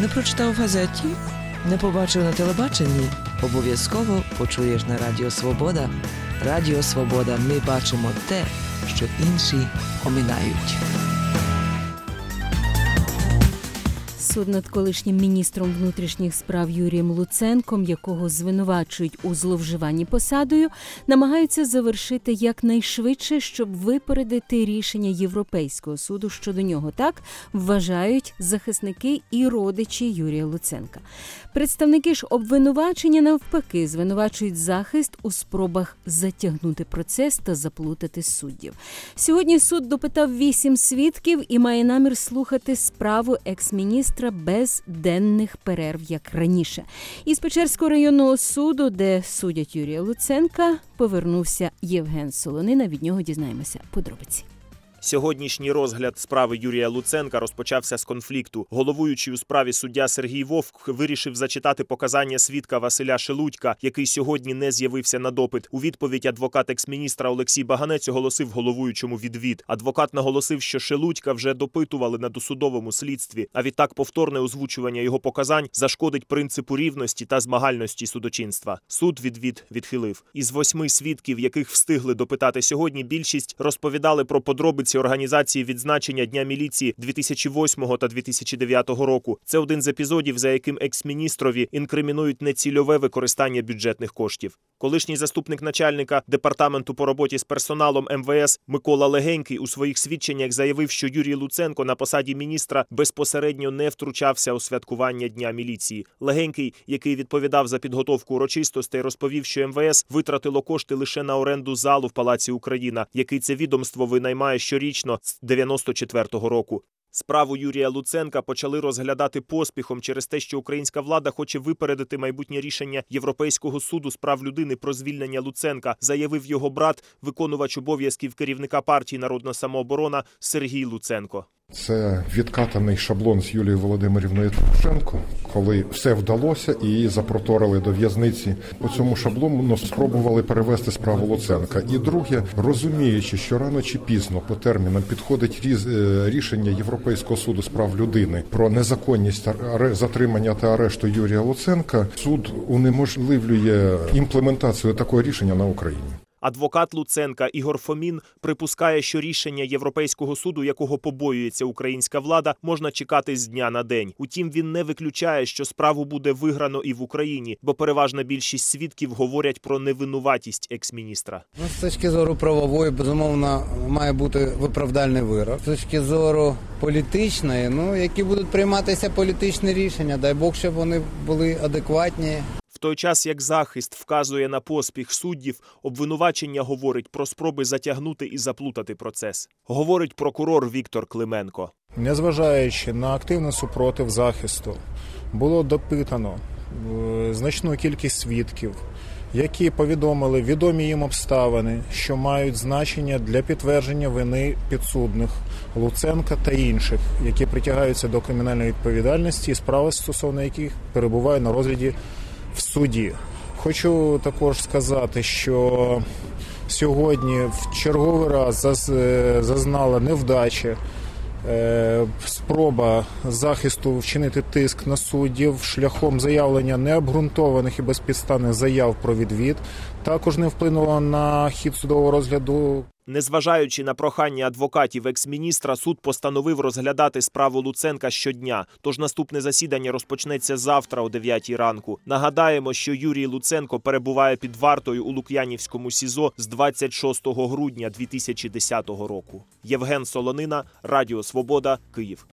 Не прочитав в газеті? Не побачив на телебаченні? Обов'язково почуєш на Радіо Свобода. Радіо Свобода. Ми бачимо те, що інші оминають. Суд над колишнім міністром внутрішніх справ Юрієм Луценком, якого звинувачують у зловживанні посадою, намагаються завершити якнайшвидше, щоб випередити рішення Європейського суду щодо нього. Так вважають захисники і родичі Юрія Луценка. Представники ж обвинувачення навпаки звинувачують захист у спробах затягнути процес та заплутати суддів. Сьогодні суд допитав 8 свідків і має намір слухати справу екс-міністра без денних перерв, як раніше. Із Печерського районного суду, де судять Юрія Луценка, повернувся Євген Солонина. Від нього дізнаємося подробиці. Сьогоднішній розгляд справи Юрія Луценка розпочався з конфлікту. Головуючий у справі суддя Сергій Вовк вирішив зачитати показання свідка Василя Шелудька, який сьогодні не з'явився на допит. У відповідь адвокат екс-міністра Олексій Баганець оголосив головуючому відвід. Адвокат наголосив, що Шелудька вже допитували на досудовому слідстві, а відтак повторне озвучування його показань зашкодить принципу рівності та змагальності судочинства. Суд відвід відхилив. Із 8 свідків, яких встигли допитати сьогодні, більшість розповідали про подробиці організації відзначення Дня міліції 2008 та 2009 року. Це один з епізодів, за яким екс-міністрові інкримінують нецільове використання бюджетних коштів. Колишній заступник начальника департаменту по роботі з персоналом МВС Микола Легенький у своїх свідченнях заявив, що Юрій Луценко на посаді міністра безпосередньо не втручався у святкування Дня міліції. Легенький, який відповідав за підготовку урочистостей, розповів, що МВС витратило кошти лише на оренду залу в Палаці Україна, який це відомство винаймає щорічно з 94-го року. Справу Юрія Луценка почали розглядати поспіхом через те, що українська влада хоче випередити майбутнє рішення Європейського суду з прав людини про звільнення Луценка, заявив його брат, виконувач обов'язків керівника партії «Народна самооборона» Сергій Луценко. Це відкатаний шаблон з Юлією Володимирівною Тимошенко, коли все вдалося і її запроторили до в'язниці. По цьому шаблону спробували перевести справу Луценка. І друге, розуміючи, що рано чи пізно по термінам підходить рішення Європейського суду з прав людини про незаконність затримання та арешту Юрія Луценка, суд унеможливлює імплементацію такого рішення на Україні. Адвокат Луценка Ігор Фомін припускає, що рішення Європейського суду, якого побоюється українська влада, можна чекати з дня на день. Утім, він не виключає, що справу буде виграно і в Україні, бо переважна більшість свідків говорять про невинуватість екс-міністра. З точки зору правової, безумовно, має бути виправдальний вирок. З точки зору політичної, які будуть прийматися політичні рішення, дай Бог, щоб вони були адекватні. В той час, як захист вказує на поспіх суддів, обвинувачення говорить про спроби затягнути і заплутати процес. Говорить прокурор Віктор Клименко. Незважаючи на активний супротив захисту, було допитано значну кількість свідків, які повідомили відомі їм обставини, що мають значення для підтвердження вини підсудних Луценка та інших, які притягаються до кримінальної відповідальності і справи, стосовно яких перебуває на розгляді в суді. Хочу також сказати, що сьогодні в черговий раз зазнала невдачі спроба захисту вчинити тиск на суддів шляхом заявлення необґрунтованих і безпідставних заяв про відвід. Також не вплинуло на хід судового розгляду. Незважаючи на прохання адвокатів екс-міністра, суд постановив розглядати справу Луценка щодня. Тож наступне засідання розпочнеться завтра о 9 ранку. Нагадаємо, що Юрій Луценко перебуває під вартою у Лук'янівському СІЗО з 26 грудня 2010 року. Євген Солонина, Радіо Свобода, Київ.